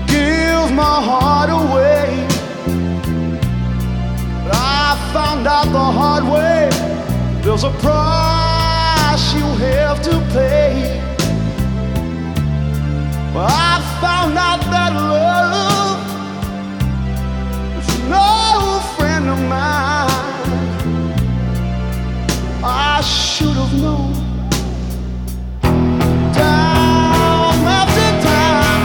give my heart away. But I found out the hard way, there's a price you have to pay. Well, I found out that love is no friend of mine. I should have known. Time after time,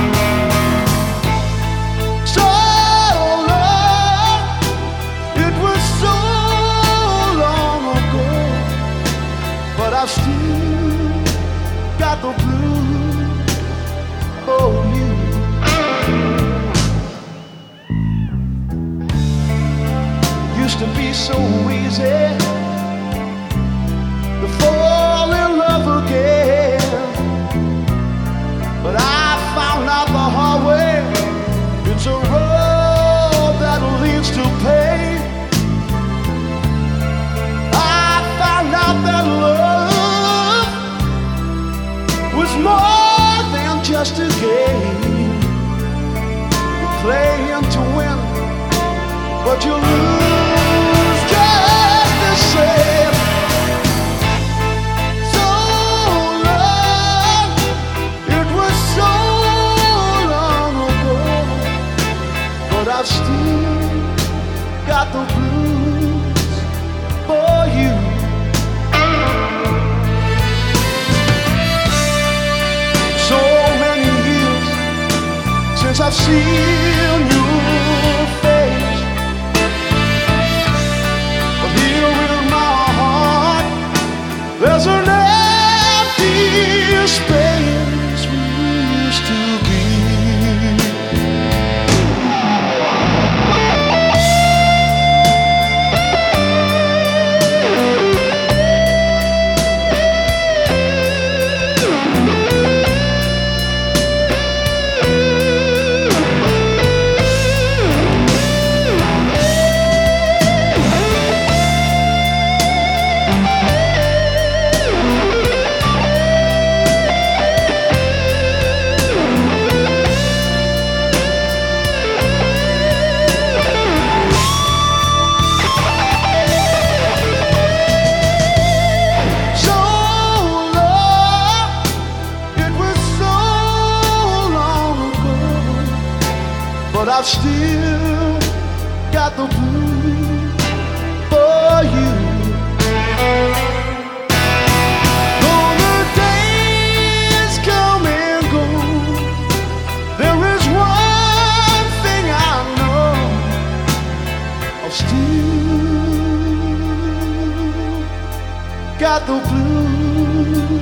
so long, it was so long ago, but I've still got the blues for you. Used to be so easy to fall in love again, but I found out the hard way, it's a road that leads to pain. I found out that love was more than just a game. You're playing to win, but you lose just the same. So long, it was so long ago, but I've still got the blues for you. So many years since I've seen your face, but here in my heart there's an empty space we used to be. But I've still got the blues for you. Though the days come and go, there is one thing I know, I've still got the blues